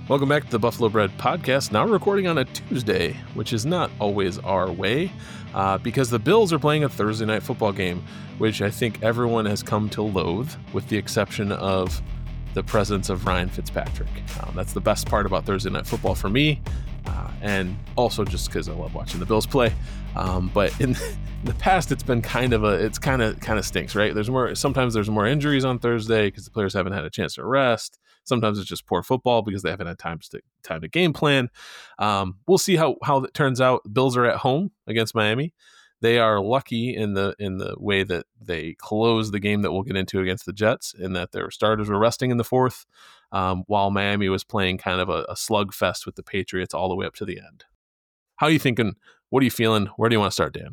Welcome back to the Buffalo Bred Podcast, now recording on a Tuesday, which is not always our way, because the Bills are playing a Thursday night football game, which I think everyone has come to loathe, with the exception of the presence of Ryan Fitzpatrick. That's the best part about Thursday night football for me, and also just because I love watching the Bills play. But in the past, it's been kind of stinks, right? Sometimes there's more injuries on Thursday because the players haven't had a chance to rest. Sometimes it's just poor football because they haven't had time to game plan. We'll see how it turns out. Bills are at home against Miami. They are lucky in the way that they closed the game that we'll get into against the Jets, in that their starters were resting in the fourth, while Miami was playing kind of a slugfest with the Patriots all the way up to the end. How are you thinking? What are you feeling? Where do you want to start, Dan?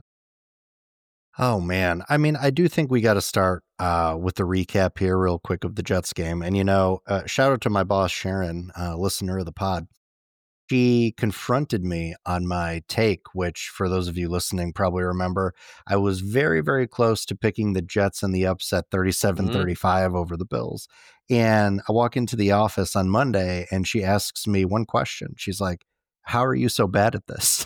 Oh, man. I mean, I do think we got to start with the recap here real quick of the Jets game. And, shout out to my boss, Sharon, listener of the pod. She confronted me on my take, which for those of you listening probably remember, I was very, very close to picking the Jets in the upset 37-35 over the Bills. And I walk into the office on Monday and she asks me one question. She's like, "How are you so bad at this?"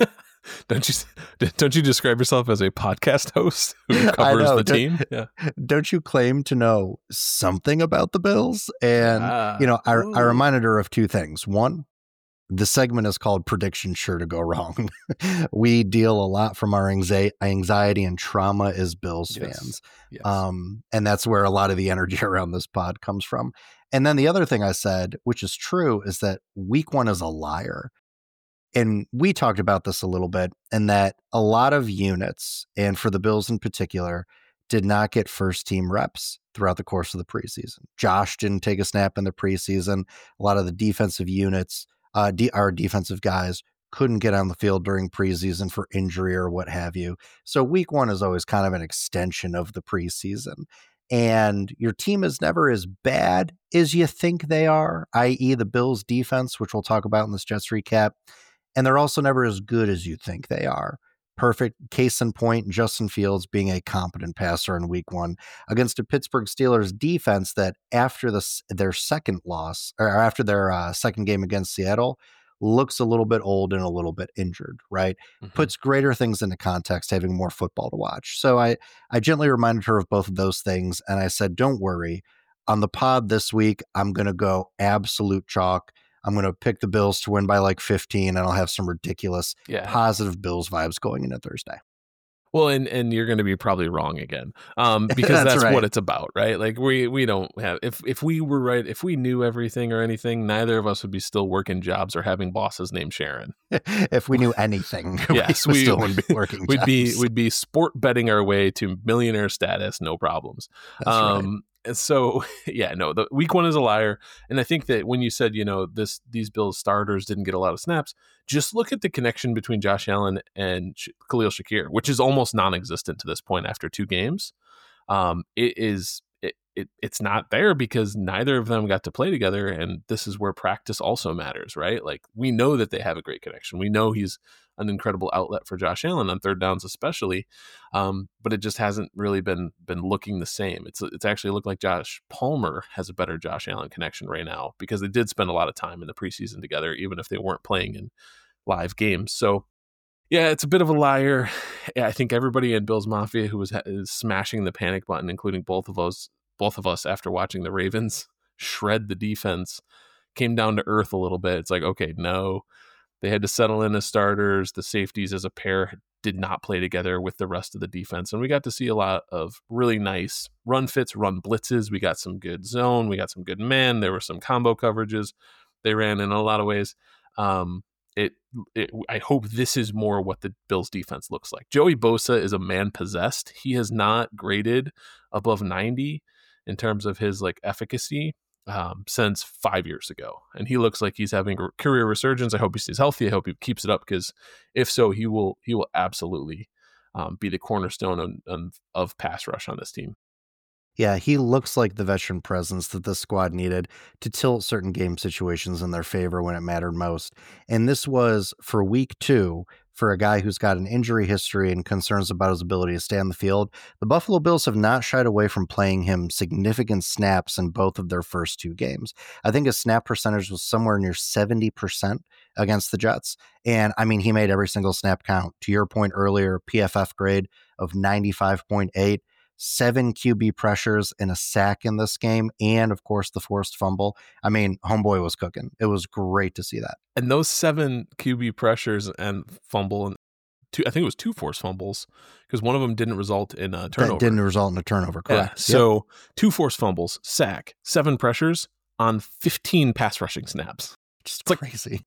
Don't you describe yourself as a podcast host who covers the team? Yeah. Don't you claim to know something about the Bills? And, I reminded her of two things. One, the segment is called Prediction Sure to Go Wrong. We deal a lot from our anxiety and trauma as Bills fans. Yes. And that's where a lot of the energy around this pod comes from. And then the other thing I said, which is true, is that week one is a liar. And we talked about this a little bit, and that a lot of units, and for the Bills in particular, did not get first team reps throughout the course of the preseason. Josh didn't take a snap in the preseason. A lot of the defensive units, our defensive guys, couldn't get on the field during preseason for injury or what have you. So week one is always kind of an extension of the preseason. And your team is never as bad as you think they are, i.e. the Bills defense, which we'll talk about in this Jets recap. And they're also never as good as you think they are. Perfect case in point, Justin Fields being a competent passer in week one against a Pittsburgh Steelers defense that after their second loss, or after their second game against Seattle, looks a little bit old and a little bit injured, right? Mm-hmm. Puts greater things into context, having more football to watch. So I gently reminded her of both of those things. And I said, don't worry. On the pod this week, I'm going to go absolute chalk. I'm going to pick the Bills to win by like 15, and I'll have some ridiculous positive Bills vibes going into Thursday. Well, and you're going to be probably wrong again, because that's right. What it's about, right? Like we don't have, if we were right, if we knew everything or anything, neither of us would be still working jobs or having bosses named Sharon. If we knew anything, yes, we still wouldn't be working jobs. We'd be sport betting our way to millionaire status, no problems. That's right. And so, the week one is a liar. And I think that when you said, these Bills starters didn't get a lot of snaps, just look at the connection between Josh Allen and Khalil Shakir, which is almost non-existent to this point after two games. It's not there because neither of them got to play together. And this is where practice also matters, right? Like, we know that they have a great connection. We know he's an incredible outlet for Josh Allen on third downs, especially. But it just hasn't really been looking the same. It's actually looked like Josh Palmer has a better Josh Allen connection right now, because they did spend a lot of time in the preseason together, even if they weren't playing in live games. So yeah, it's a bit of a liar. I think everybody in Bills Mafia who is smashing the panic button, including both of us after watching the Ravens shred the defense, came down to earth a little bit. It's like, okay, no, they had to settle in as starters. The safeties as a pair did not play together with the rest of the defense. And we got to see a lot of really nice run fits, run blitzes. We got some good zone. We got some good man. There were some combo coverages they ran in a lot of ways. I hope this is more what the Bills defense looks like. Joey Bosa is a man possessed. He has not graded above 90 in terms of his efficacy since 5 years ago. And he looks like he's having a career resurgence. I hope he stays healthy. I hope he keeps it up, because if so, he will absolutely be the cornerstone of pass rush on this team. Yeah, he looks like the veteran presence that the squad needed to tilt certain game situations in their favor when it mattered most. And this was for week 2 for a guy who's got an injury history and concerns about his ability to stay on the field. The Buffalo Bills have not shied away from playing him significant snaps in both of their first 2 games. I think his snap percentage was somewhere near 70% against the Jets. And I mean, he made every single snap count. To your point earlier, PFF grade of 95.8. 7 QB pressures and a sack in this game, and of course the forced fumble. I mean, homeboy was cooking. It was great to see that. And those 7 QB pressures and fumble, and I think it was 2 forced fumbles, because one of them didn't result in a turnover. That didn't result in a turnover, correct. Yeah. So 2 forced fumbles, sack, 7 pressures on 15 pass rushing snaps. Just crazy.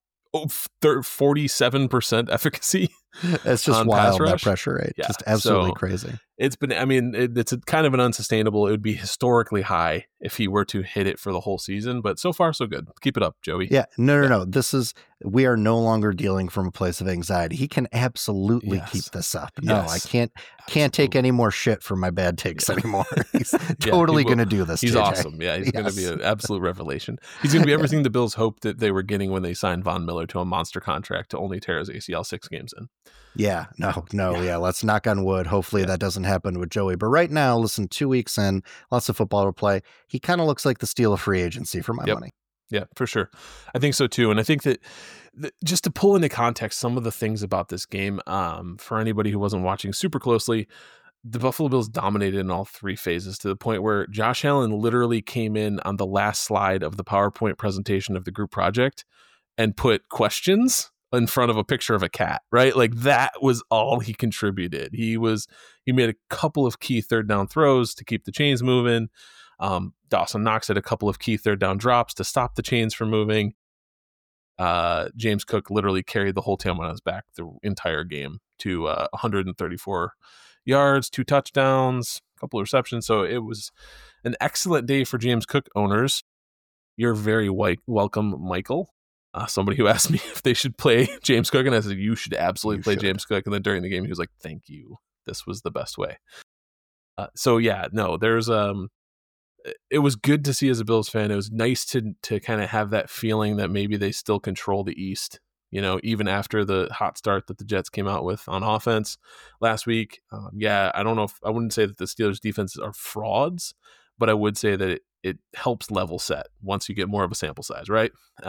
47% efficacy. It's just wild, that pressure rate. Yeah. Just absolutely crazy. It's been, I mean, it's a kind of an unsustainable. It would be historically high if he were to hit it for the whole season, but so far so good. Keep it up, Joey. Yeah, no. We are no longer dealing from a place of anxiety. He can absolutely keep this up. No, I can't take any more shit for my bad takes anymore. He's totally going to do this. He's JJ. Awesome. Yeah, he's going to be an absolute revelation. He's going to be everything the Bills hoped that they were getting when they signed Von Miller to a monster contract to only tear his ACL 6 games in. Yeah, no. Let's knock on wood. Hopefully that doesn't happen with Joey. But right now, listen, 2 weeks in, lots of football to play. He kind of looks like the steal of free agency for my money. Yeah, for sure. I think so too. And I think that just to pull into context some of the things about this game, for anybody who wasn't watching super closely, the Buffalo Bills dominated in all 3 phases to the point where Josh Allen literally came in on the last slide of the PowerPoint presentation of the group project and put questions in front of a picture of a cat, right? Like that was all he contributed. He made a couple of key 3rd down throws to keep the chains moving. Dawson Knox had a couple of key 3rd down drops to stop the chains from moving. James Cook literally carried the whole team on his back the entire game to 134 yards, 2 touchdowns, a couple of receptions. So it was an excellent day for James Cook owners. You're very welcome, Michael. Somebody who asked me if they should play James Cook, and I said, you should absolutely play James Cook. And then during the game, he was like, thank you. This was the best way. There's it was good to see as a Bills fan. It was nice to kind of have that feeling that maybe they still control the East, even after the hot start that the Jets came out with on offense last week. I don't know I wouldn't say that the Steelers defenses are frauds, but I would say that it helps level set once you get more of a sample size, right?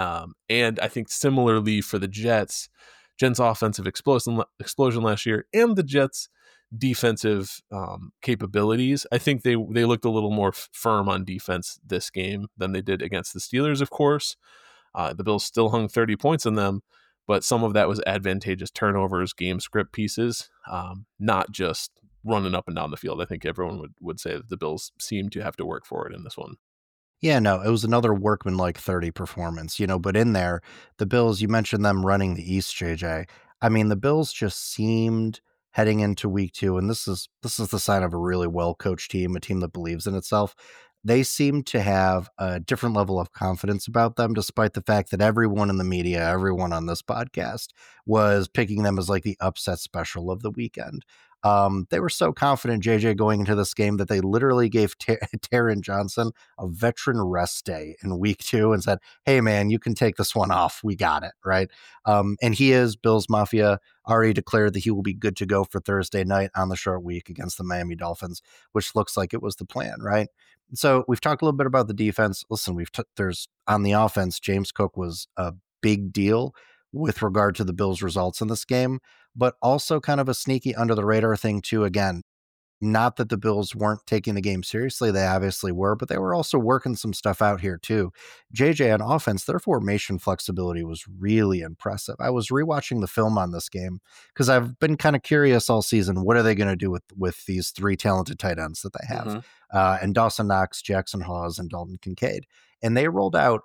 And I think similarly for the Jets' offensive explosion last year and the Jets' defensive capabilities, I think they looked a little more firm on defense this game than they did against the Steelers, of course. The Bills still hung 30 points on them, but some of that was advantageous turnovers, game script pieces, not just running up and down the field. I think everyone would say that the Bills seemed to have to work for it in this one. Yeah, no, it was another workman-like 30 performance, but in there, the Bills, you mentioned them running the East, JJ. I mean, the Bills just seemed heading into week 2, and this is the sign of a really well-coached team, a team that believes in itself. They seem to have a different level of confidence about them, despite the fact that everyone in the media, everyone on this podcast was picking them as like the upset special of the weekend. They were so confident, JJ, going into this game that they literally gave Taron Johnson a veteran rest day in week 2 and said, hey, man, you can take this one off. We got it, right? And he is, Bills Mafia, already declared that he will be good to go for Thursday night on the short week against the Miami Dolphins, which looks like it was the plan, right? So we've talked a little bit about the defense. Listen, there's on the offense, James Cook was a big deal with regard to the Bills' results in this game, but also kind of a sneaky under the radar thing too. Again, not that the Bills weren't taking the game seriously. They obviously were, but they were also working some stuff out here too. JJ on offense, their formation flexibility was really impressive. I was rewatching the film on this game because I've been kind of curious all season. What are they going to do with these 3 talented tight ends that they have? And Dawson Knox, Jackson Hawes, and Dalton Kincaid. And they rolled out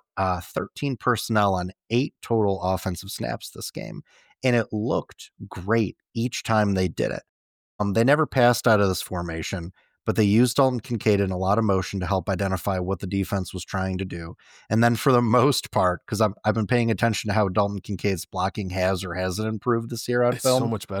13 personnel on 8 total offensive snaps this game. And it looked great each time they did it. They never passed out of this formation, but they used Dalton Kincaid in a lot of motion to help identify what the defense was trying to do. And then for the most part, because I've been paying attention to how Dalton Kincaid's blocking has or hasn't improved this year on film. So much better.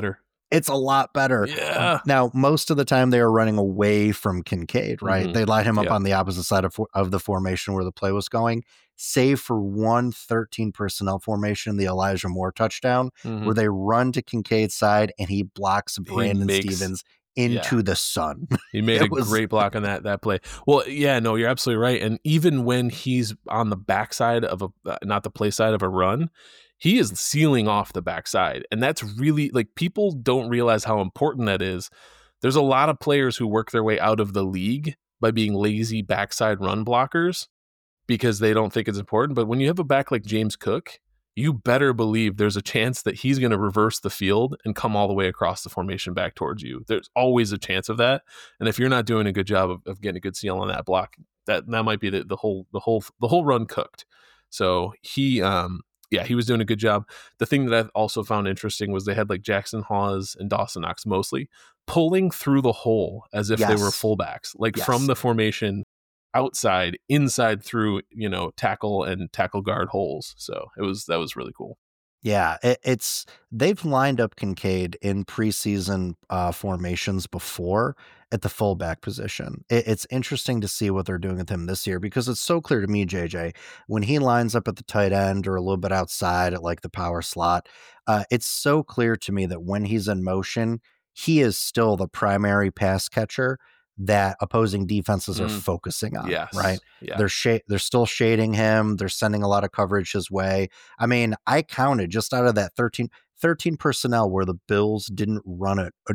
It's a lot better. Yeah. Now, most of the time they were running away from Kincaid, right? Mhm. They lined him up Yeah. on the opposite side of the formation where the play was going, save for one 13 personnel formation, the Elijah Moore touchdown, Mhm. where they run to Kincaid's side and he blocks He Brandon makes- Stevens into the sun. He made It a was- great block on that play. Well, yeah, no, you're absolutely right. And even when he's on the backside of not the play side of a run, he is sealing off the backside. And that's really, like, people don't realize how important that is. There's a lot of players who work their way out of the league by being lazy backside run blockers because they don't think it's important. But when you have a back like James Cook, you better believe there's a chance that he's going to reverse the field and come all the way across the formation back towards you. There's always a chance of that. And if you're not doing a good job of getting a good seal on that block, that might be the whole run cooked. So he was doing a good job. The thing that I also found interesting was they had like Jackson Hawes and Dawson Knox mostly pulling through the hole as if they were fullbacks, like from the formation outside, inside through, tackle and tackle guard holes. So that was really cool. Yeah, they've lined up Kincaid in preseason formations before at the fullback position. It's interesting to see what they're doing with him this year because it's so clear to me, JJ, when he lines up at the tight end or a little bit outside at like the power slot, it's so clear to me that when he's in motion, he is still the primary pass catcher that opposing defenses are focusing on, right? Yeah. They're still shading him. They're sending a lot of coverage his way. I mean, I counted just out of that 13 personnel where the Bills didn't run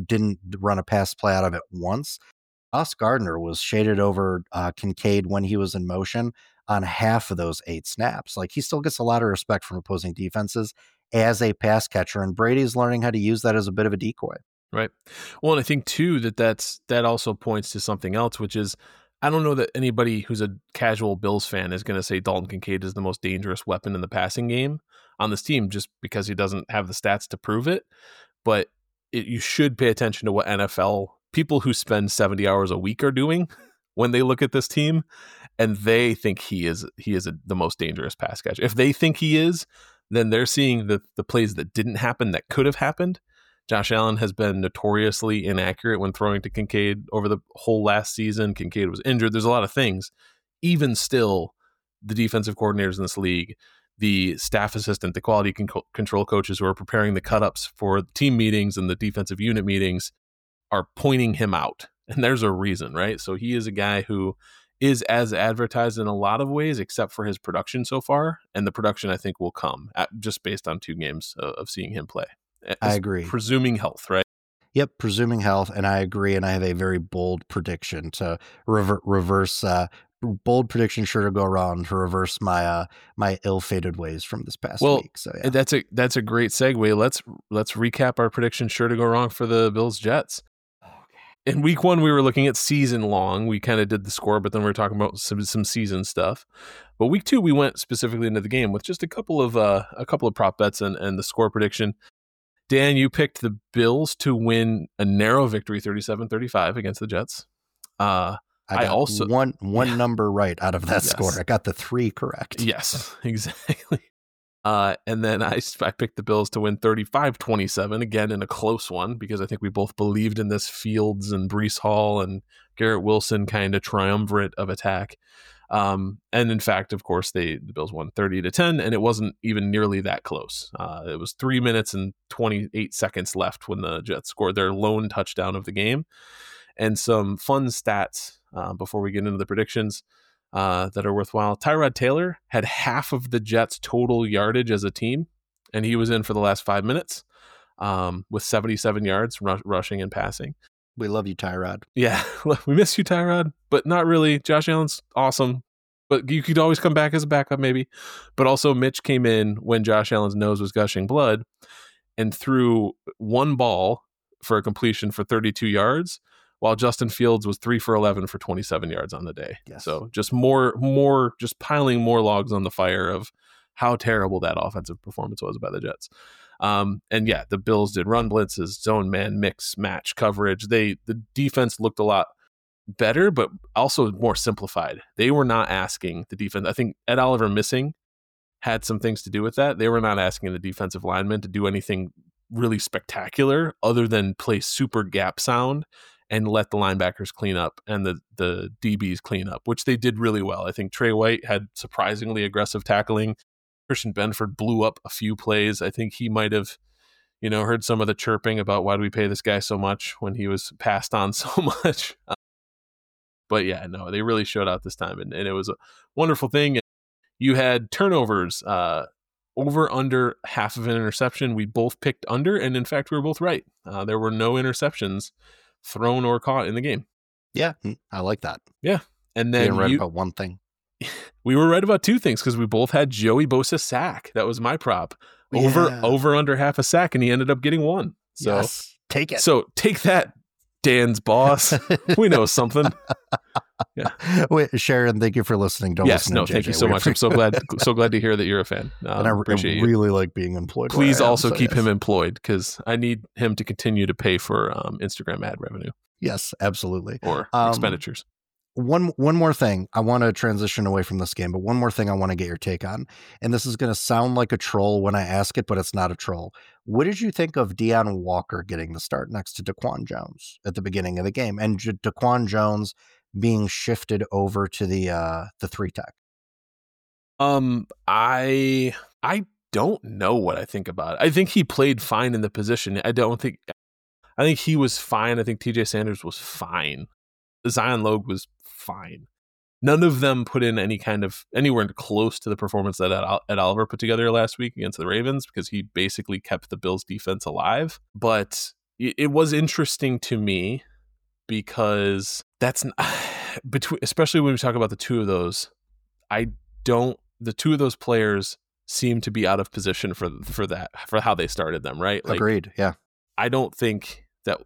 a pass play out of it once. Sauce Gardner was shaded over Kincaid when he was in motion on half of those 8 snaps. Like, he still gets a lot of respect from opposing defenses as a pass catcher, and Brady's learning how to use that as a bit of a decoy. Right. Well, and I think too that also points to something else, which is, I don't know that anybody who's a casual Bills fan is going to say Dalton Kincaid is the most dangerous weapon in the passing game on this team just because he doesn't have the stats to prove it. But you should pay attention to what NFL people who spend 70 hours a week are doing when they look at this team, and they think he is the most dangerous pass catcher. If they think he is, then they're seeing the plays that didn't happen that could have happened. Josh Allen has been notoriously inaccurate when throwing to Kincaid over the whole last season. Kincaid was injured. There's a lot of things. Even still, the defensive coordinators in this league, the staff assistant, the quality control coaches who are preparing the cut-ups for team meetings and the defensive unit meetings are pointing him out. And there's a reason, right? So he is a guy who is as advertised in a lot of ways, except for his production so far. And the production, I think, will come just based on 2 games of seeing him play. I agree. Presuming health, right? Yep, presuming health, and I agree. And I have a very bold prediction to reverse. Bold prediction, sure to go wrong, to reverse my my ill-fated ways from this past week. So yeah, that's a great segue. Let's recap our prediction, sure to go wrong, for the Bills Jets. In week 1, we were looking at season long. We kind of did the score, but then we were talking about some season stuff. But week 2, we went specifically into the game with just a couple of prop bets and the score prediction. Dan, you picked the Bills to win a narrow victory, 37-35 against the Jets. I got also one number right out of that score. I got the 3 correct. Yes, exactly. And then I picked the Bills to win 35-27, again in a close one, because I think we both believed in this Fields and Breece Hall and Garrett Wilson kind of triumvirate of attack. And in fact, of course, the Bills won 30-10, and it wasn't even nearly that close. It was 3 minutes and 28 seconds left when the Jets scored their lone touchdown of the game. And some fun stats before we get into the predictions that are worthwhile. Tyrod Taylor had half of the Jets' total yardage as a team, and he was in for the last 5 minutes with 77 yards rushing and passing. We love you, Tyrod. Yeah, we miss you, Tyrod, but not really. Josh Allen's awesome, but you could always come back as a backup maybe. But also Mitch came in when Josh Allen's nose was gushing blood and threw one ball for a completion for 32 yards, while Justin Fields was 3 for 11 for 27 yards on the day. Yes. So just just piling more logs on the fire of how terrible that offensive performance was by the Jets. And yeah, the Bills did run blitzes, zone man, mix, match coverage. The defense looked a lot better, but also more simplified. They were not asking the defense. I think Ed Oliver missing had some things to do with that. They were not asking the defensive linemen to do anything really spectacular other than play super gap sound and let the linebackers clean up and the DBs clean up, which they did really well. I think Trey White had surprisingly aggressive tackling. Christian Benford blew up a few plays. I think he might have, heard some of the chirping about why do we pay this guy so much when he was passed on so much. But yeah, no, they really showed out this time, and it was a wonderful thing. You had turnovers, over under half of an interception. We both picked under, and in fact, we were both right. There were no interceptions thrown or caught in the game. Yeah, I like that. Yeah. And then being right about one thing. We were right about two things because we both had Joey Bosa sack. That was my prop. Over under half a sack, and he ended up getting one. So yes, take it. So take that, Dan's boss. We know something. Yeah. Wait, Sharon, thank you for listening. Don't listen to JJ. Thank you so much. I'm so glad to hear that you're a fan. And I really like being employed. Please also keep him employed because I need him to continue to pay for Instagram ad revenue. Yes, absolutely. Or expenditures. One more thing. I want to transition away from this game, but one more thing I want to get your take on. And this is going to sound like a troll when I ask it, but it's not a troll. What did you think of Deon Walker getting the start next to Daquan Jones at the beginning of the game, and Daquan Jones being shifted over to the 3-tech? I don't know what I think about it. I think he played fine in the position. I think he was fine. I think TJ Sanders was fine. Zion Logue was fine. None of them put in anywhere close to the performance that Ed Oliver put together last week against the Ravens, because he basically kept the Bills defense alive. But it was interesting to me because especially when we talk about the two of those, the two of those players seem to be out of position for how they started them, right? Agreed. Yeah. I don't think that,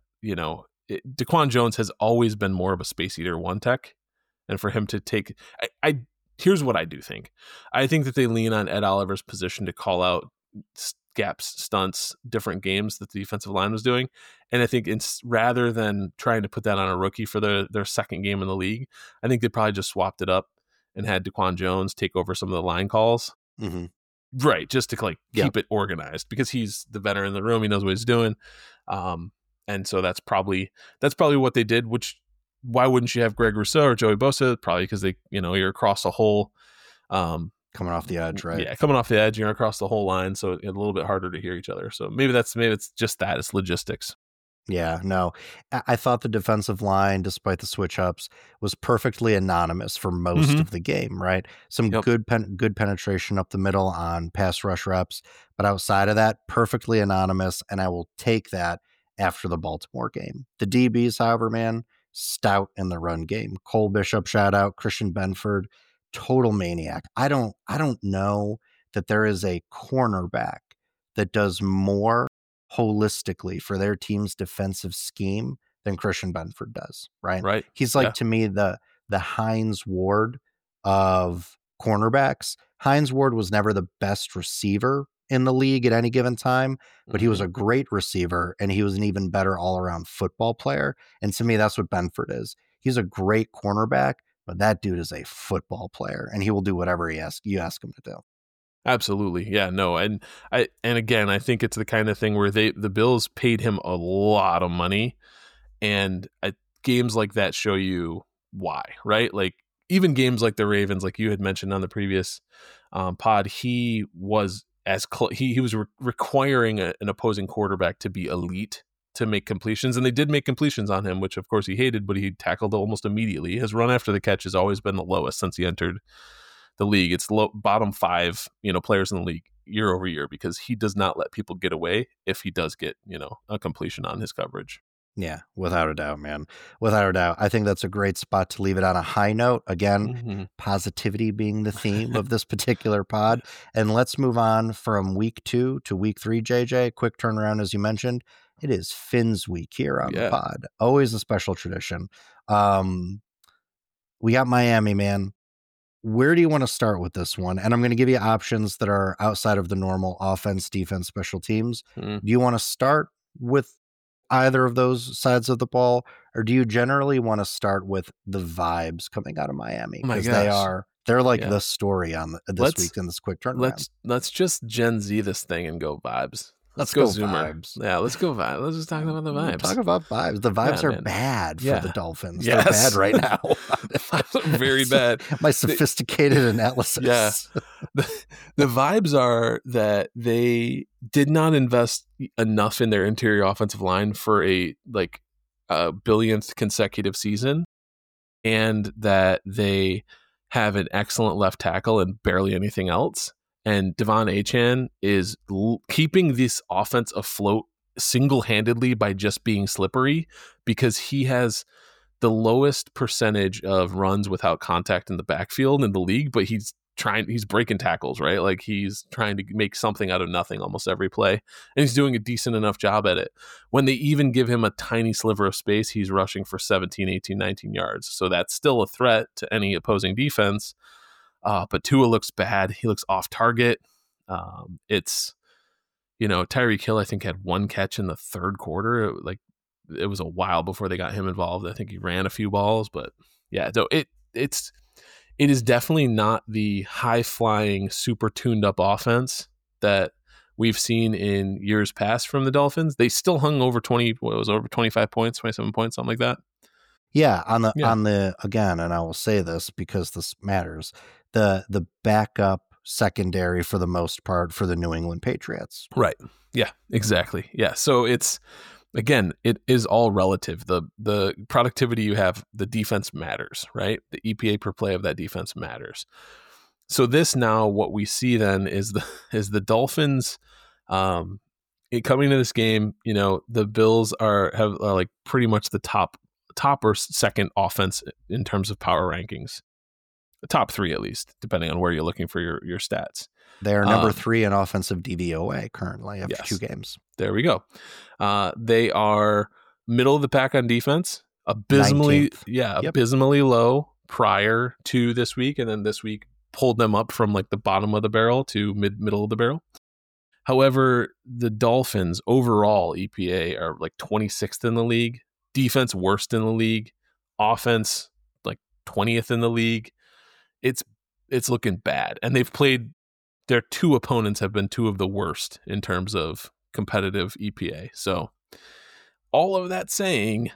Daquan Jones has always been more of a space eater 1-tech, and for him to take, here's what I do think. I think that they lean on Ed Oliver's position to call out gaps, stunts, different games that the defensive line was doing, and I think rather than trying to put that on a rookie for their second game in the league, I think they probably just swapped it up and had Daquan Jones take over some of the line calls. Mm-hmm. Right, just to keep it organized, because he's the veteran in the room. He knows what he's doing. And so that's probably what they did, which why wouldn't you have Greg Rousseau or Joey Bosa? Probably because they, you're across the whole coming off the edge, right? Yeah, coming off the edge, you're across the whole line, so it's a little bit harder to hear each other. So maybe it's just that, it's logistics. Yeah, no, I thought the defensive line, despite the switch ups, was perfectly anonymous for most of the game, right? Some good penetration up the middle on pass rush reps, but outside of that, perfectly anonymous, and I will take that after the Baltimore game. The DBs, however, man, stout in the run game. Cole Bishop, shout out. Christian Benford, total maniac. I don't know that there is a cornerback that does more holistically for their team's defensive scheme than Christian Benford does, right? Right. He's to me, the Hines Ward of cornerbacks. Hines Ward was never the best receiver in the league at any given time, but he was a great receiver, and he was an even better all-around football player. And to me, that's what Benford is. He's a great cornerback, but that dude is a football player, and he will do whatever you ask him to do. Absolutely. Yeah, no. And again, I think it's the kind of thing where the Bills paid him a lot of money, and games like that show you why, right? Like even games like the Ravens, like you had mentioned on the previous pod, he was he was requiring an opposing quarterback to be elite to make completions, and they did make completions on him, which of course he hated, but he tackled almost immediately. His run after the catch has always been the lowest since he entered the league. It's bottom 5, players in the league year over year, because he does not let people get away if he does get, a completion on his coverage. Yeah, without a doubt, man. Without a doubt. I think that's a great spot to leave it on a high note. Again, positivity being the theme of this particular pod. And let's move on from week 2 to week 3, JJ. Quick turnaround, as you mentioned. It is Finn's week here on the pod. Always a special tradition. We got Miami, man. Where do you want to start with this one? And I'm going to give you options that are outside of the normal offense, defense, special teams. Do you want to start with either of those sides of the ball, or do you generally want to start with the vibes coming out of Miami? Because they're like the story on this week in this quick turnaround. Let's just Gen Z this thing and go vibes. Let's go go Zoomer. Vibes. Yeah, let's go vibes. Let's just talk about the vibes. Talk about vibes. The vibes Yeah, are man. bad for Yeah. the Dolphins. Yes. They're bad right now. Vibes are very bad. My sophisticated analysis. Yeah. The vibes are that they did not invest enough in their interior offensive line for a billionth consecutive season, and that they have an excellent left tackle and barely anything else. And Devon Achane is keeping this offense afloat single-handedly by just being slippery, because he has the lowest percentage of runs without contact in the backfield in the league, but he's breaking tackles, right? Like, he's trying to make something out of nothing almost every play, and he's doing a decent enough job at it. When they even give him a tiny sliver of space, he's rushing for 17, 18, 19 yards. So that's still a threat to any opposing defense. But Tua looks bad. He looks off target. It's, Tyreek Hill, I think, had one catch in the third quarter. It was a while before they got him involved. I think he ran a few balls, but yeah, so it is definitely not the high flying, super tuned up offense that we've seen in years past from the Dolphins. They still hung over 25 points, 27 points, something like that. Yeah, on the again, and I will say this because this matters, the backup secondary for the most part for the New England Patriots. Right. Yeah, exactly. Yeah. So it is all relative. The productivity you have, the defense matters, right? The EPA per play of that defense matters. So what we see then is the Dolphins coming to this game. The Bills are like pretty much the top or second offense in terms of power rankings. The top three, at least, depending on where you're looking for your stats. They are number 3 in offensive DVOA currently after 2 games. There we go. They are middle of the pack on defense, abysmally low prior to this week, and then this week pulled them up from like the bottom of the barrel to middle of the barrel. However, the Dolphins overall EPA are like 26th in the league, defense worst in the league, offense like 20th in the league. It's looking bad, and their 2 opponents have been 2 of the worst in terms of competitive EPA. So all of that saying,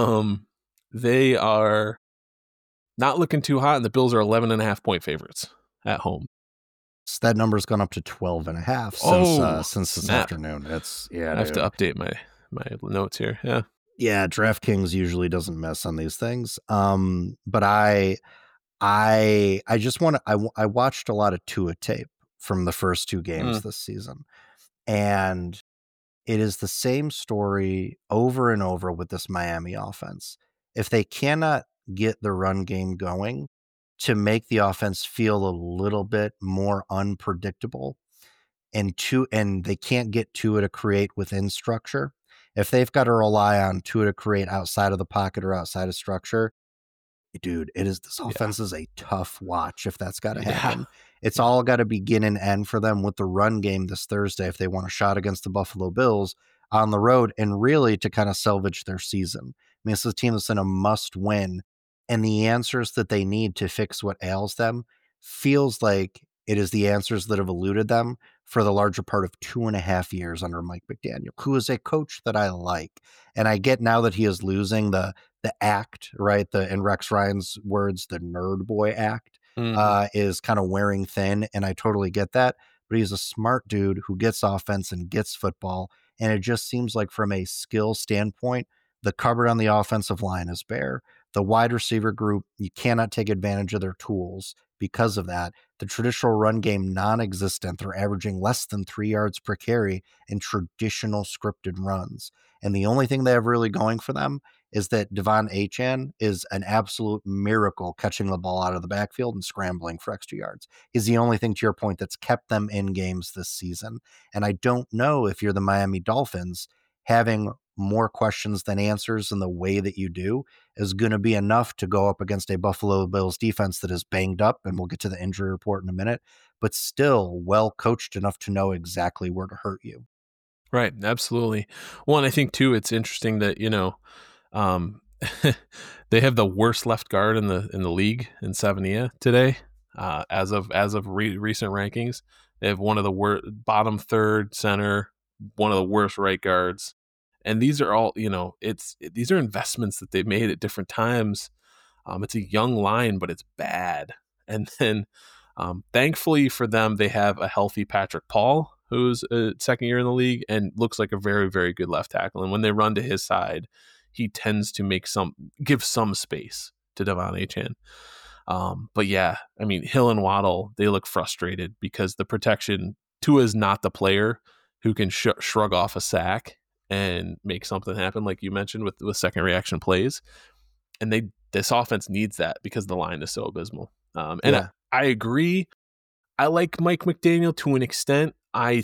they are not looking too hot, and the Bills are 11.5 point favorites at home. So that number's gone up to 12.5 since this afternoon. I have to update my notes here. Yeah, DraftKings usually doesn't mess on these things. But I just want to. I watched a lot of Tua tape from the first 2 games this season, and it is the same story over and over with this Miami offense. If they cannot get the run game going to make the offense feel a little bit more unpredictable, and they can't get Tua to create within structure, if they've got to rely on Tua to create outside of the pocket or outside of structure, dude, this offense is a tough watch if that's got to happen. It's all got to begin and end for them with the run game this Thursday if they want a shot against the Buffalo Bills on the road and really to kind of salvage their season. I mean, this is a team that's in a must win, and the answers that they need to fix what ails them feels like it is the answers that have eluded them for the larger part of 2.5 years under Mike McDaniel, who is a coach that I like. And I get now that he is losing the act, right? In Rex Ryan's words, the nerd boy act is kind of wearing thin. And I totally get that. But he's a smart dude who gets offense and gets football. And it just seems like from a skill standpoint, the cupboard on the offensive line is bare. The wide receiver group, you cannot take advantage of their tools because of that. The traditional run game, non-existent. They're averaging less than 3 yards per carry in traditional scripted runs. And the only thing they have really going for them is that Devon Achane is an absolute miracle catching the ball out of the backfield and scrambling for extra yards. He's the only thing, to your point, that's kept them in games this season. And I don't know if you're the Miami Dolphins, having more questions than answers in the way that you do is going to be enough to go up against a Buffalo Bills defense that is banged up, and we'll get to the injury report in a minute, but still well coached enough to know exactly where to hurt you. Right, absolutely. Well, and I think too, it's interesting that they have the worst left guard in the league in Savania today, as of recent rankings. They have one of the bottom third center, one of the worst right guards. And these are all, these are investments that they've made at different times. It's a young line, but it's bad. And then thankfully for them, they have a healthy Patrick Paul, who's a second year in the league and looks like a very, very good left tackle. And when they run to his side, he tends to give some space to Devon Achane. But yeah, I mean, Hill and Waddle, they look frustrated because the protection, Tua is not the player who can shrug off a sack and make something happen, like you mentioned with second reaction plays. And this offense needs that because the line is so abysmal. I agree. I like Mike McDaniel to an extent. I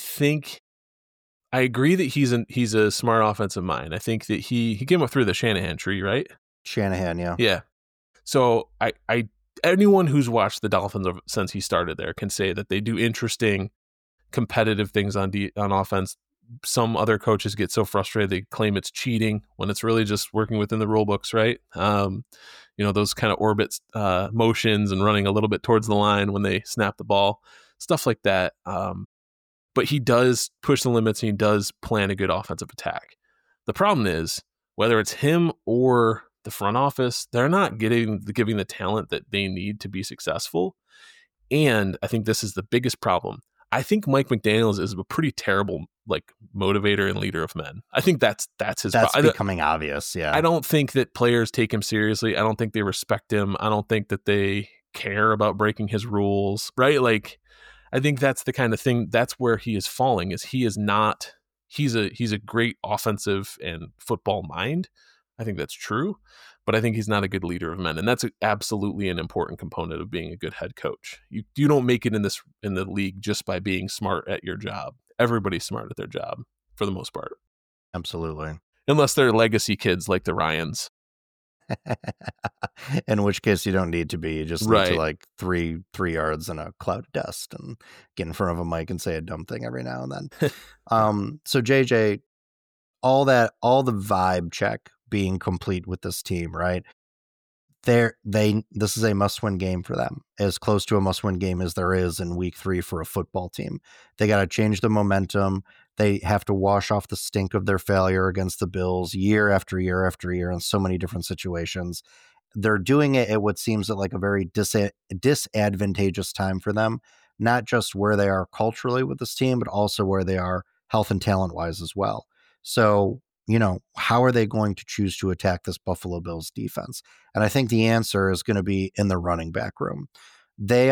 agree that he's a smart offensive mind. I think that he came up through the Shanahan tree, right? Shanahan, yeah. Yeah. So anyone who's watched the Dolphins since he started there can say that they do interesting, competitive things on offense. Some other coaches get so frustrated they claim it's cheating when it's really just working within the rule books, right? Those kind of orbit motions and running a little bit towards the line when they snap the ball, stuff like that. But he does push the limits and he does plan a good offensive attack. The problem is, whether it's him or the front office, they're not giving the talent that they need to be successful. And I think this is the biggest problem. I think Mike McDaniels is a pretty terrible motivator and leader of men. I think that's his. That's becoming obvious. Yeah, I don't think that players take him seriously. I don't think they respect him. I don't think that they care about breaking his rules. Right? I think that's the kind of thing. That's where he is falling. He is not. He's a great offensive and football mind. I think that's true, but I think he's not a good leader of men, and that's absolutely an important component of being a good head coach. You don't make it in the league just by being smart at your job. Everybody's smart at their job for the most part. Absolutely, unless they're legacy kids like the Ryans. In which case you don't need to be. You just need to 3 yards in a cloud of dust and get in front of a mic and say a dumb thing every now and then. So JJ, all the vibe check being complete with this team, right? This is a must-win game for them, as close to a must-win game as there is in week 3 for a football team. They got to change the momentum. They have to wash off the stink of their failure against the Bills year after year after year in so many different situations. They're doing it at what seems like a very disadvantageous time for them, not just where they are culturally with this team, but also where they are health and talent-wise as well. So, how are they going to choose to attack this Buffalo Bills defense? And I think the answer is going to be in the running back room. They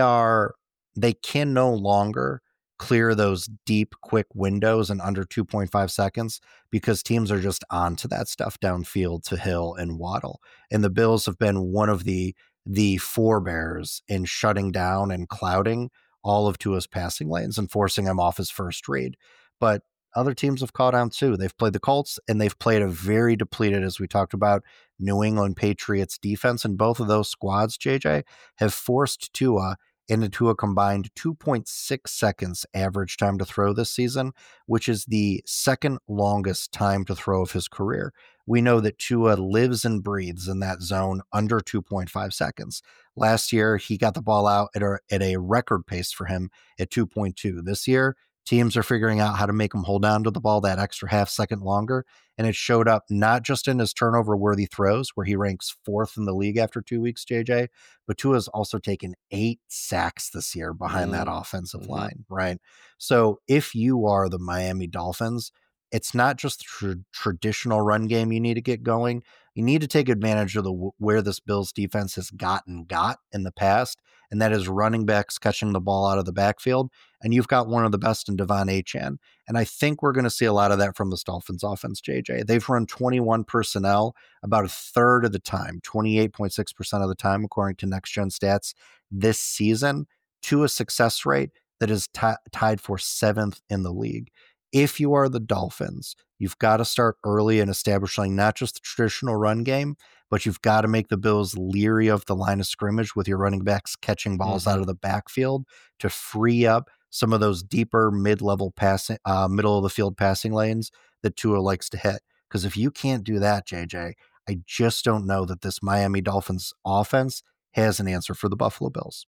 can no longer clear those deep, quick windows in under 2.5 seconds because teams are just onto that stuff downfield to Hill and Waddle. And the Bills have been one of the forebears in shutting down and clouding all of Tua's passing lanes and forcing him off his first read. But other teams have caught on too. They've played the Colts and they've played a very depleted, as we talked about, New England Patriots defense. And both of those squads, JJ, have forced Tua into a combined 2.6 seconds average time to throw this season, which is the second longest time to throw of his career. We know that Tua lives and breathes in that zone under 2.5 seconds. Last year, he got the ball out at a record pace for him at 2.2. This year, teams are figuring out how to make him hold on to the ball that extra half second longer. And it showed up not just in his turnover-worthy throws, where he ranks 4th in the league after 2 weeks, JJ, but Tua's also taken 8 sacks this year behind that offensive line, right? So if you are the Miami Dolphins, it's not just the traditional run game you need to get going. You need to take advantage of where this Bills defense has got in the past, and that is running backs catching the ball out of the backfield. And you've got one of the best in Devon Achane. And I think we're going to see a lot of that from this Dolphins offense, JJ. They've run 21 personnel about a third of the time, 28.6% of the time, according to Next Gen Stats this season, to a success rate that is tied for 7th in the league. If you are the Dolphins, you've got to start early in establishing not just the traditional run game, but you've got to make the Bills leery of the line of scrimmage with your running backs catching balls out of the backfield to free up some of those deeper mid-level passing, middle of the field passing lanes that Tua likes to hit. Because if you can't do that, JJ, I just don't know that this Miami Dolphins offense has an answer for the Buffalo Bills.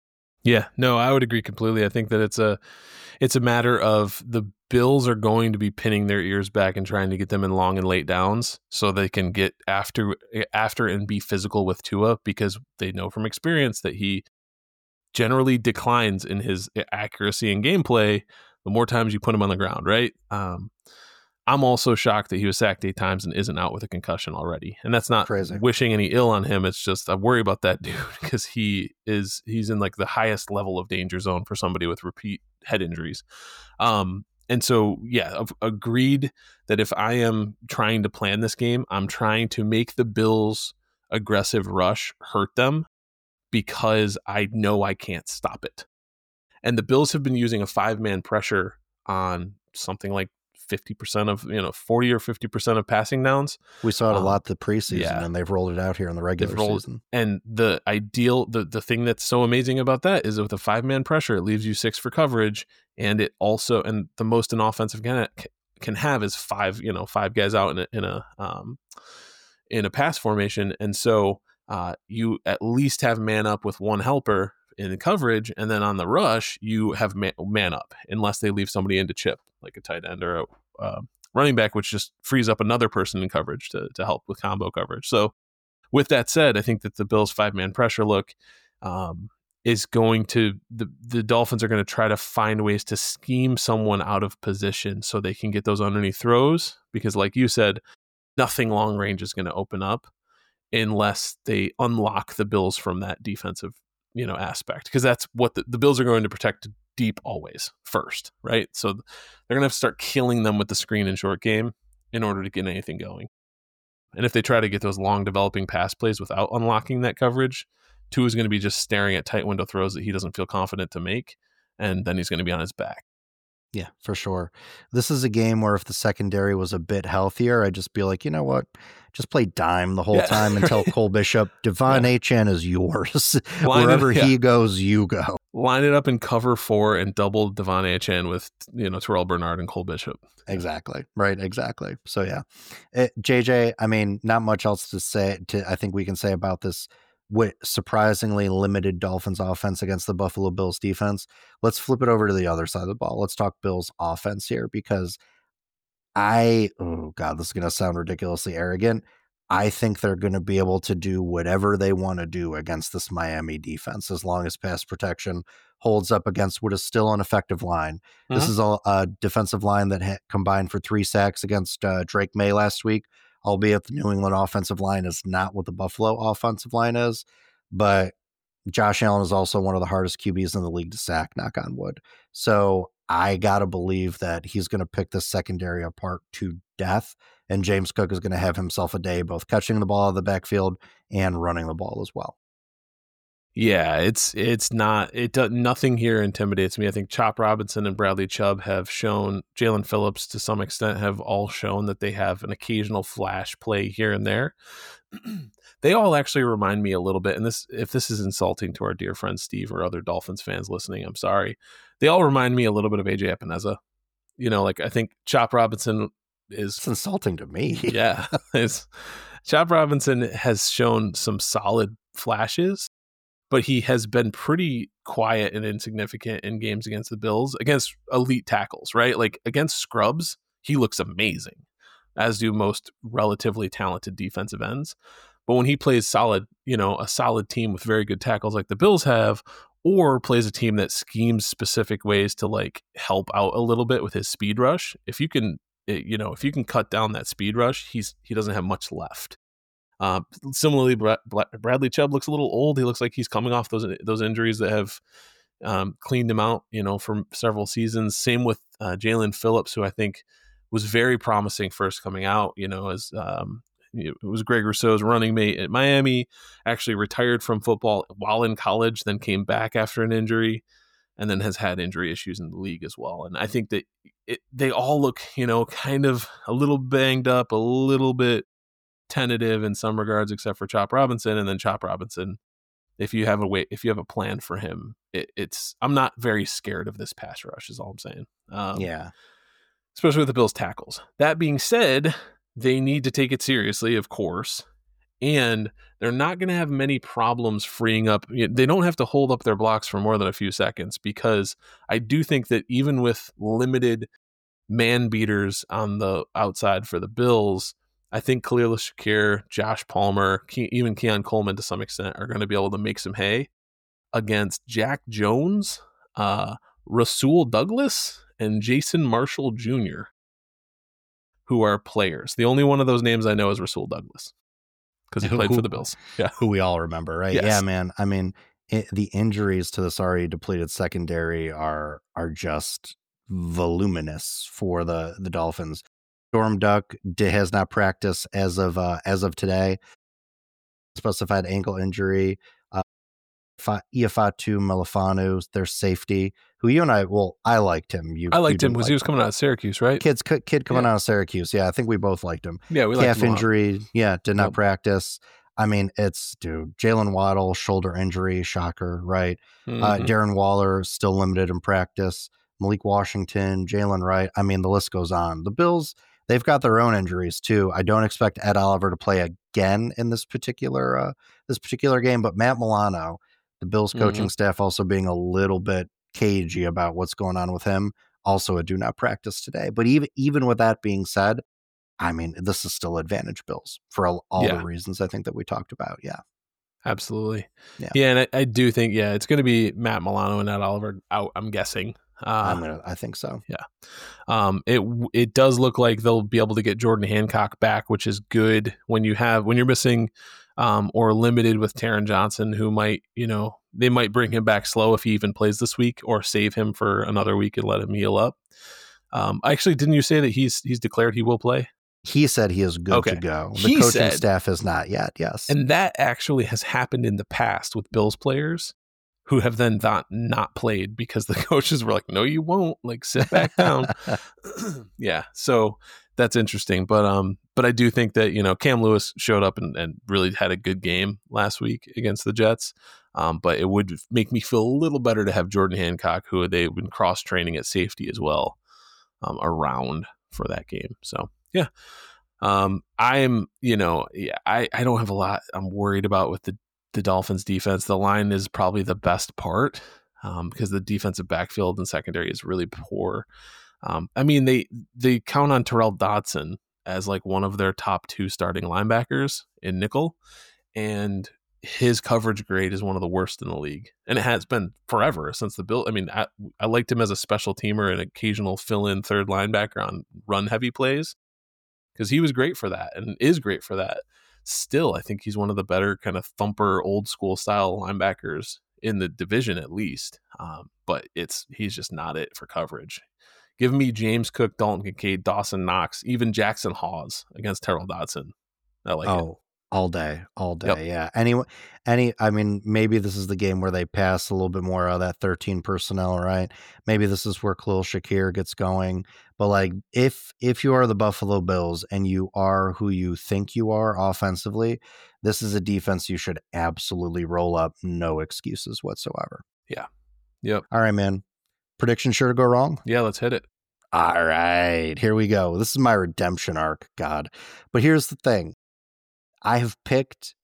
Yeah, no, I would agree completely. I think that it's a matter of the Bills are going to be pinning their ears back and trying to get them in long and late downs so they can get after and be physical with Tua, because they know from experience that he generally declines in his accuracy and gameplay the more times you put him on the ground, right? I'm also shocked that he was sacked 8 times and isn't out with a concussion already. And that's not Crazy. wishing any ill on him. It's just I worry about that dude because he's in like the highest level of danger zone for somebody with repeat head injuries. And so, yeah, I've agreed that if I am trying to plan this game, I'm trying to make the Bills' aggressive rush hurt them because I know I can't stop it. And the Bills have been using a 5-man pressure on something like 50% of 40 or 50% of passing downs. We saw it a lot the preseason, yeah. and they've rolled it out here in the regular season. And the thing that's so amazing about that is with a 5-man pressure, it leaves you 6 for coverage, and it also, and the most an offensive can have is 5 guys out in a pass formation, and so you at least have man up with one helper in the coverage, and then on the rush you have man up unless they leave somebody in to chip, like a tight end or a running back, which just frees up another person in coverage to help with combo coverage. So with that said, I think that the Bills' 5-man pressure look is going to, the Dolphins are going to try to find ways to scheme someone out of position so they can get those underneath throws, because like you said, nothing long range is going to open up unless they unlock the Bills from that defensive aspect, because that's what the Bills are going to protect deep always first, right? So they're going to have to start killing them with the screen and short game in order to get anything going. And if they try to get those long developing pass plays without unlocking that coverage, Tua is going to be just staring at tight window throws that he doesn't feel confident to make, and then he's going to be on his back. Yeah, for sure. This is a game where if the secondary was a bit healthier, I'd just be like, you know what? Just play dime the whole time and tell Cole Bishop, Devon Achane is yours. Wherever he goes, you go. Line it up in cover 4 and double Devon Achane with, Terrell Bernard and Cole Bishop. Exactly. Right. Exactly. So, yeah. JJ, I mean, not much else to say. I think we can say about this with surprisingly limited Dolphins offense against the Buffalo Bills defense. Let's flip it over to the other side of the ball. Let's talk Bills offense here, because this is going to sound ridiculously arrogant. I think they're going to be able to do whatever they want to do against this Miami defense, as long as pass protection holds up against what is still an effective line. Mm-hmm. This is a defensive line that combined for 3 sacks against Drake May last week, albeit the New England offensive line is not what the Buffalo offensive line is. But Josh Allen is also one of the hardest QBs in the league to sack, knock on wood. So I got to believe that he's going to pick the secondary apart to death, and James Cook is going to have himself a day, both catching the ball out of the backfield and running the ball as well. Yeah, nothing here intimidates me. I think Chop Robinson and Bradley Chubb have shown, Jalen Phillips to some extent have all shown that they have an occasional flash play here and there. They all actually remind me a little bit, and if this is insulting to our dear friend Steve or other Dolphins fans listening, I'm sorry. They all remind me a little bit of AJ Epineza. I think Chop Robinson is... It's insulting to me. Yeah. Chop Robinson has shown some solid flashes, but he has been pretty quiet and insignificant in games against the Bills, against elite tackles, right? Like against scrubs, he looks amazing, as do most relatively talented defensive ends. But when he plays solid, a solid team with very good tackles like the Bills have, or plays a team that schemes specific ways to like help out a little bit with his speed rush, if you can cut down that speed rush, he doesn't have much left. Similarly, Bradley Chubb looks a little old. He looks like he's coming off those injuries that have cleaned him out, for several seasons. Same with Jalen Phillips, who I think was very promising first coming out, as it was Greg Rousseau's running mate at Miami, actually retired from football while in college, then came back after an injury, and then has had injury issues in the league as well. And I think that they all look, kind of a little banged up, a little bit tentative in some regards, except for Chop Robinson. And then Chop Robinson, if you have a plan for him, I'm not very scared of this pass rush is all I'm saying. Yeah. Especially with the Bills tackles. That being said, they need to take it seriously, of course. And they're not going to have many problems freeing up. They don't have to hold up their blocks for more than a few seconds, because I do think that even with limited man beaters on the outside for the Bills, I think Khalil Shakir, Josh Palmer, even Keon Coleman to some extent are going to be able to make some hay against Jack Jones, Rasul Douglas, and Jason Marshall Jr., who are players. The only one of those names I know is Rasul Douglas, because he played for the Bills. Yeah, who we all remember, right? Yes. Yeah, man. I mean, the injuries to this already depleted secondary are just voluminous for the Dolphins. Storm Duck has not practiced as of today. Specified ankle injury. Iafatu Melifanu, their safety, who you and I liked him. I liked him because he was coming out of Syracuse, right? Kid coming out of Syracuse. Yeah, I think we both liked him. Yeah, we liked him. Calf injury. Yeah, did not practice. I mean, Jalen Waddle, shoulder injury, shocker, right? Darren Waller, still limited in practice. Malik Washington, Jalen Wright. I mean, the list goes on. The Bills, they've got their own injuries too. I don't expect Ed Oliver to play again in this particular game, but Matt Milano, the Bills coaching staff, also being a little bit cagey about what's going on with him. Also a do not practice today. But even with that being said, I mean, this is still advantage Bills for all the reasons I think that we talked about. Yeah. Absolutely. Yeah. And I do think, it's going to be Matt Milano and Ed Oliver out, I'm guessing. I think so. Yeah. It does look like they'll be able to get Jordan Hancock back, which is good when you're missing or limited with Taron Johnson, who they might bring him back slow if he even plays this week, or save him for another week and let him heal up. Actually, didn't you say that he's declared he will play? He said he is good to go. The coaching staff has not yet. Yes. And that actually has happened in the past with Bills players who have then not played because the coaches were like, no, you won't, like, sit back down. Yeah. So that's interesting. But I do think that, Cam Lewis showed up and really had a good game last week against the Jets. But it would make me feel a little better to have Jordan Hancock, who they've been cross training at safety as well, around for that game. So, yeah. I don't have a lot I'm worried about with the Dolphins defense. The line is probably the best part, because the defensive backfield and secondary is really poor. I mean, they count on Terrell Dodson as like one of their top 2 starting linebackers in nickel, and his coverage grade is one of the worst in the league. And it has been forever since the Bill. I mean, I liked him as a special teamer and occasional fill-in third linebacker on run-heavy plays, because he was great for that and is great for that. Still, I think he's one of the better kind of thumper, old school style linebackers in the division, at least. But he's just not it for coverage. Give me James Cook, Dalton Kincaid, Dawson Knox, even Jackson Hawes against Terrell Dodson. I like it. All day. Yep. Yeah. I mean, maybe this is the game where they pass a little bit more of that 13 personnel, right? Maybe this is where Khalil Shakir gets going. But like, if you are the Buffalo Bills and you are who you think you are offensively, this is a defense you should absolutely roll up. No excuses whatsoever. Yeah. Yep. All right, man. Prediction sure to go wrong? Yeah, let's hit it. All right, here we go. This is my redemption arc, God. But here's the thing. I have picked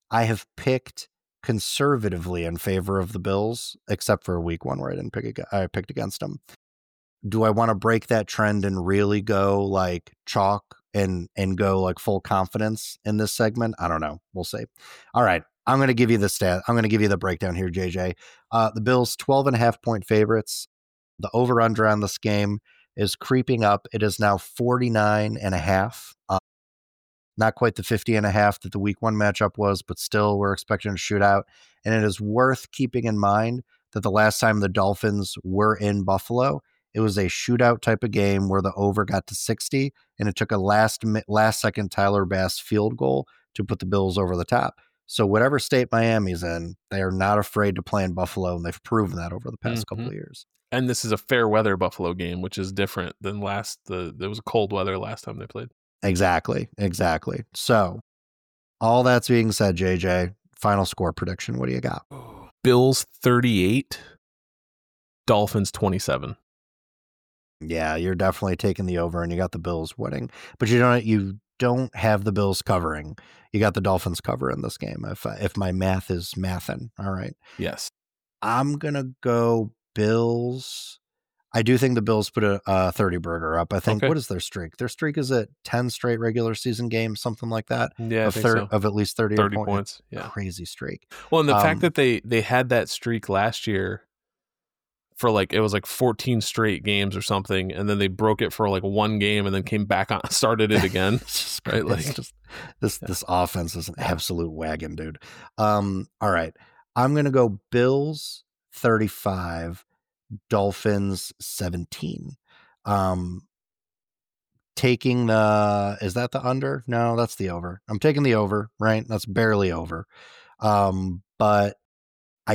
conservatively in favor of the Bills, except for week 1 where I picked against them. Do I want to break that trend and really go like chalk and go like full confidence in this segment? I don't know. We'll see. All right. I'm going to give you the stat. I'm going to give you the breakdown here, JJ. The Bills 12.5-point favorites. The over-under on this game is creeping up. It is now 49.5. Not quite the 50.5 that the week 1 matchup was, but still we're expecting a shootout. And it is worth keeping in mind that the last time the Dolphins were in Buffalo, it was a shootout type of game where the over got to 60, and it took a last second Tyler Bass field goal to put the Bills over the top. So whatever state Miami's in, they are not afraid to play in Buffalo, and they've proven that over the past couple of years. And this is a fair weather Buffalo game, which is different than there was cold weather last time they played. Exactly. So all that's being said, JJ, final score prediction. What do you got? Bills 38, Dolphins 27. Yeah, you're definitely taking the over, and you got the Bills winning, but you don't have the Bills covering. You got the Dolphins cover in this game. If my math is mathin', all right. Yes. I'm gonna go Bills. I do think the Bills put a 30 burger up. I think, Okay. what is their streak? Their streak is at 10 straight regular season games, something like that. Yeah, I think so. Of at least 30, 30 points. Yeah. Crazy streak. Well, and the fact that they had that streak last year for like, it was like 14 straight games or something, and then they broke it for like one game and then came back on, started it again. Right? Like, just this offense is an absolute wagon, dude. All right. I'm gonna go Bills 35, Dolphins 17. Taking is that the under? No, that's the over. I'm taking the over, right? That's barely over. But I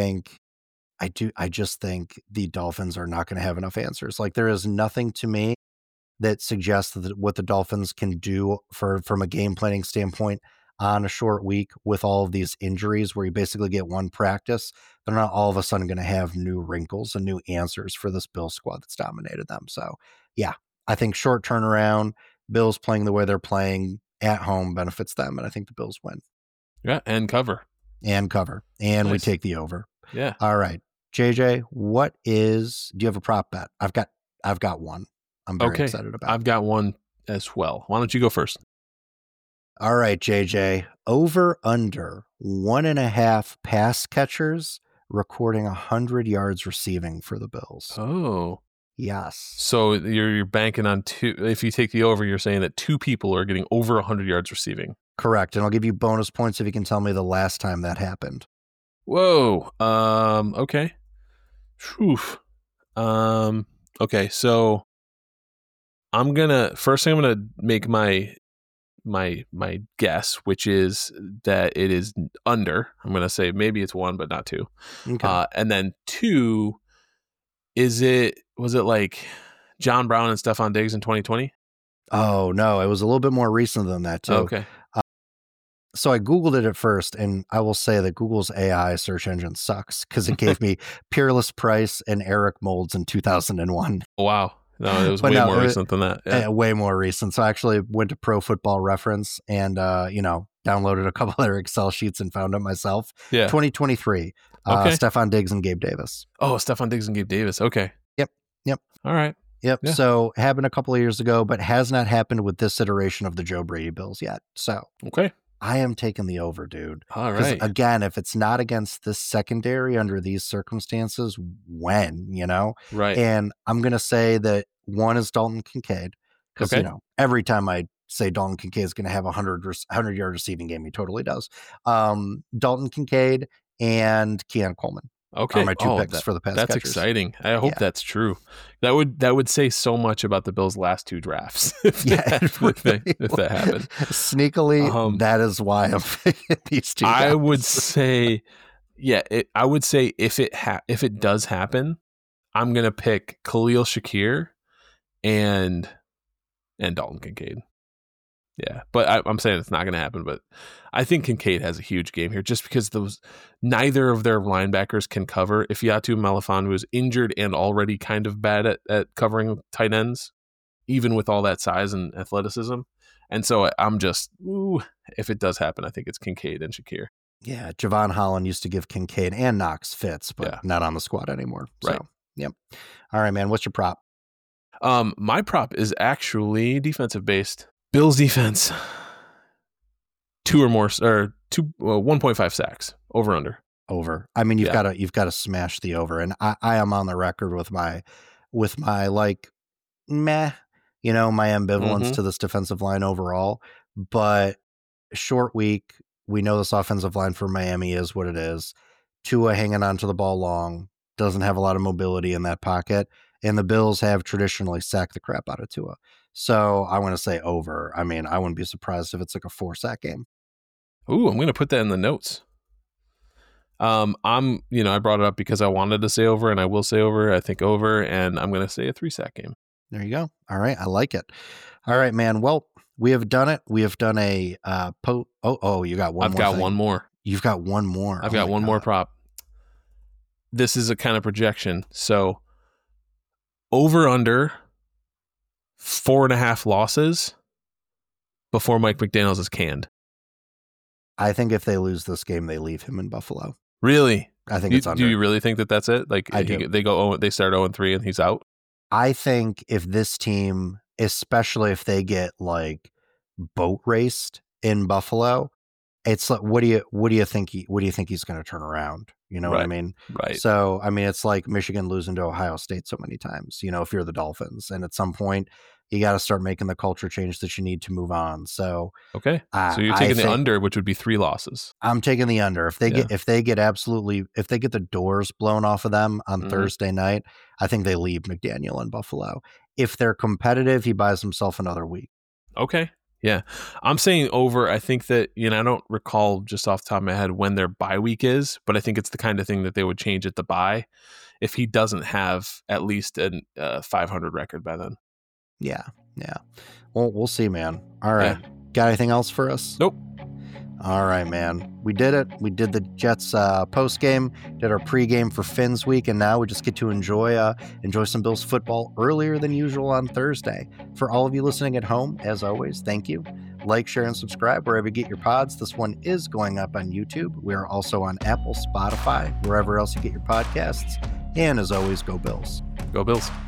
just think the Dolphins are not going to have enough answers. Like, there is nothing to me that suggests that what the Dolphins can do from a game planning standpoint on a short week with all of these injuries, where you basically get one practice. They're not all of a sudden going to have new wrinkles and new answers for this Bills squad that's dominated them. So yeah, I think short turnaround, Bills playing the way they're playing at home benefits them. And I think the Bills win. yeah, and cover. And Nice. we take the over. Yeah. All right. JJ, do you have a prop bet? I've got one. I'm very excited about. I've got one as well. Why don't you go first? All right, JJ. Over under 1.5 pass catchers recording 100 yards receiving for the Bills. Oh. Yes. So you're banking on two. If you take the over, you're saying that two people are getting over 100 yards receiving. Correct. And I'll give you bonus points if you can tell me the last time that happened. Whoa. Okay. Whew. Okay. So I'm gonna make my guess, which is that it is under. I'm gonna say maybe it's 1, but not 2. Okay. And then 2, was it like John Brown and Stephon Diggs in 2020? Oh no, it was a little bit more recent than that too. Okay. So I Googled it at first, and I will say that Google's AI search engine sucks because it gave me Peerless Price and Eric Moulds in 2001. Wow. No, it was way more recent than that. Yeah. Way more recent. So I actually went to Pro Football Reference and, downloaded a couple of their Excel sheets and found it myself. Yeah. 2023. Okay. Stephon Diggs and Gabe Davis. Oh, Stephon Diggs and Gabe Davis. Okay. Yep. All right. Yep. Yeah. So happened a couple of years ago, but has not happened with this iteration of the Joe Brady Bills yet. So Okay. I am taking the over, dude. All right. Again, if it's not against this secondary under these circumstances, when, Right. And I'm going to say that one is Dalton Kincaid, because, Okay. every time I say Dalton Kincaid is going to have a 100-yard receiving game, he totally does. Dalton Kincaid and Keon Coleman. Okay. Are my two picks for the pass That's catchers. exciting. I hope that's true. That would say so much about the Bills' last 2 drafts if that happened. Sneakily, that is why I'm picking these two guys. I would say, I would say if it does happen, I'm gonna pick Khalil Shakir and Dalton Kincaid. Yeah, but I'm saying it's not going to happen. But I think Kincaid has a huge game here, just because neither of their linebackers can cover. Ifeatu Melifonwu is injured and already kind of bad at covering tight ends, even with all that size and athleticism. And so I'm just, if it does happen, I think it's Kincaid and Shakir. Yeah, Javon Holland used to give Kincaid and Knox fits, but not on the squad anymore. Right. So, yep. All right, man. What's your prop? My prop is actually defensive based. Bills defense, 2 or more, or 1.5 sacks, over under. Over. I mean, you've got to smash the over, and I am on the record with my like meh, my ambivalence to this defensive line overall. But short week, we know this offensive line for Miami is what it is. Tua hanging on to the ball long, doesn't have a lot of mobility in that pocket, and the Bills have traditionally sacked the crap out of Tua. So I want to say over. I mean, I wouldn't be surprised if it's like a 4-sack game. Ooh, I'm going to put that in the notes. I brought it up because I wanted to say over, and I will say over. I think over, and I'm going to say a 3-sack game. There you go. All right. I like it. All right, man. Well, we have done it. We have done a you got one more. I've got one more. You've got one more. I've got one more prop. This is a kind of projection. So over under 4.5 losses before Mike McDaniels is canned. I think if they lose this game, they leave him in Buffalo. Really? I think it's under. Do you really think that that's it? Like I do. They start 0-3 and he's out? I think if this team, especially if they get like boat raced in Buffalo, it's like, what do you think he's going to turn around? You know what I mean? Right. So, I mean, it's like Michigan losing to Ohio State so many times, you know, if you're the Dolphins, and at some point you got to start making the culture change that you need to move on. So, okay. So you're taking the under, which would be 3 losses. I'm taking the under. If they get the doors blown off of them on Thursday night, I think they leave McDaniel in Buffalo. If they're competitive, he buys himself another week. Okay. Yeah. I'm saying over. I think that, I don't recall just off the top of my head when their bye week is, but I think it's the kind of thing that they would change at the bye if he doesn't have at least a 500 record by then. Yeah. Well, we'll see, man. All right. Yeah. Got anything else for us? Nope. All right, man. We did it. We did the Jets post game, did our pregame for Fins week, and now we just get to enjoy some Bills football earlier than usual on Thursday. For all of you listening at home, as always, thank you. Like, share, and subscribe wherever you get your pods. This one is going up on YouTube. We are also on Apple, Spotify, wherever else you get your podcasts. And as always, go Bills. Go Bills.